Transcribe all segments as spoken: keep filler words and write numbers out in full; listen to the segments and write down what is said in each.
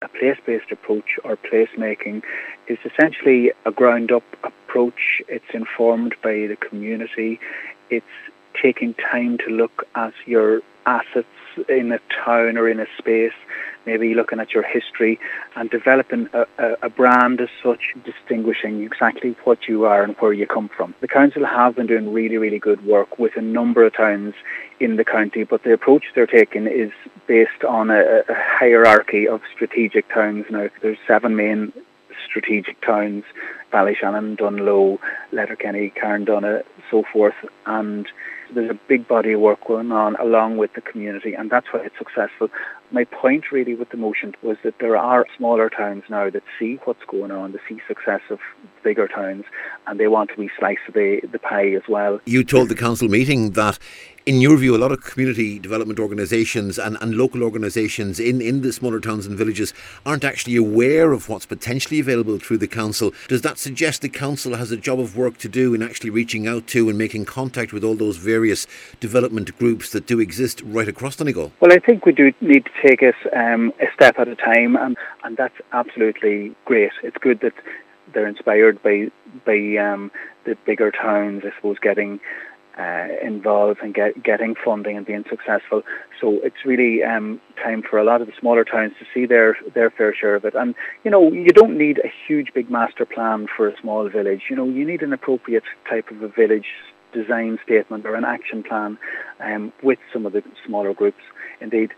place-based approach or placemaking is essentially a ground-up approach. It's informed by the community. It's taking time to look at your assets in a town or in a space, maybe looking at your history and developing a, a, a brand as such, distinguishing exactly what you are and where you come from. The council have been doing really, really good work with a number of towns in the county, but the approach they're taking is based on a, a hierarchy of strategic towns. Now, there's seven main strategic towns: Ballyshannon, Dunloe, Letterkenny, Carndonagh, so forth, and there's a big body of work going on along with the community, and that's why it's successful. My point really with the motion was that there are smaller towns now that see what's going on, that see success of bigger towns, and they want to be slice of the, the pie as well. You told the council meeting that, in your view, a lot of community development organisations and, and local organisations in, in the smaller towns and villages aren't actually aware of what's potentially available through the council. Does that suggest the council has a job of work to do in actually reaching out to and making contact with all those various development groups that do exist right across Donegal? Well, I think we do need to take it um, a step at a time, and, and that's absolutely great. It's good that they're inspired by by um, the bigger towns, I suppose, getting Uh, involved and get, getting funding and being successful. So it's really um, time for a lot of the smaller towns to see their, their fair share of it. And, you know, you don't need a huge big master plan for a small village. You know, you need an appropriate type of a village design statement or an action plan um, with some of the smaller groups. Indeed,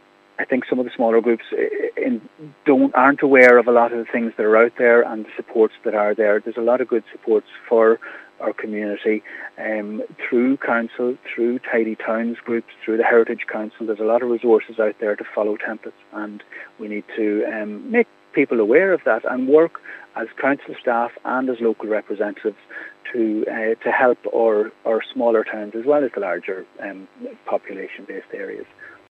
I think some of the smaller groups in, don't aren't aware of a lot of the things that are out there and the supports that are there. There's a lot of good supports for our community um, through council, through Tidy Towns groups, through the Heritage Council. There's a lot of resources out there to follow templates, and we need to um, make people aware of that and work as council staff and as local representatives to uh, to help our, our smaller towns as well as the larger um, population-based areas.